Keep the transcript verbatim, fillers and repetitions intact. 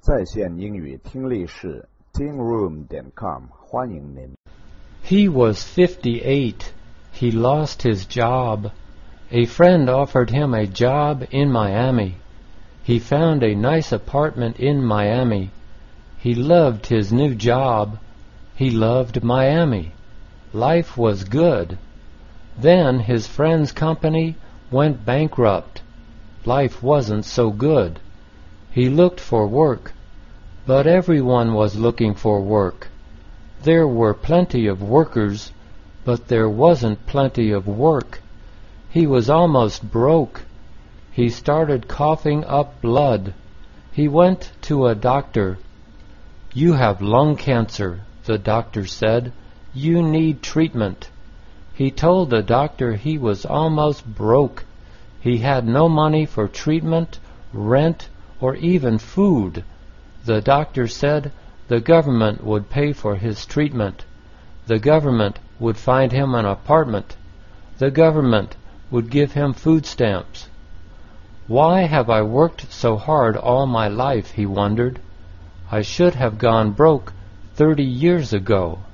在线英语听力室 ting room 点 com 欢迎您。 He was fifty-eight. He lost his job. A friend offered him a job in Miami. He found a nice apartment in Miami. He loved his new job. He loved Miami. Life was good. Then his friend's company went bankrupt. Life wasn't so good. He looked for work, but everyone was looking for work. There were plenty of workers, but there wasn't plenty of work. He was almost broke. He started coughing up blood. He went to a doctor. "You have lung cancer," the doctor said. "You need treatment." He told the doctor he was almost broke. He had no money for treatment, rent, or even food. The doctor said the government would pay for his treatment. The government would find him an apartment. The government would give him food stamps. "Why have I worked so hard all my life?" he wondered. "I should have gone broke thirty years ago."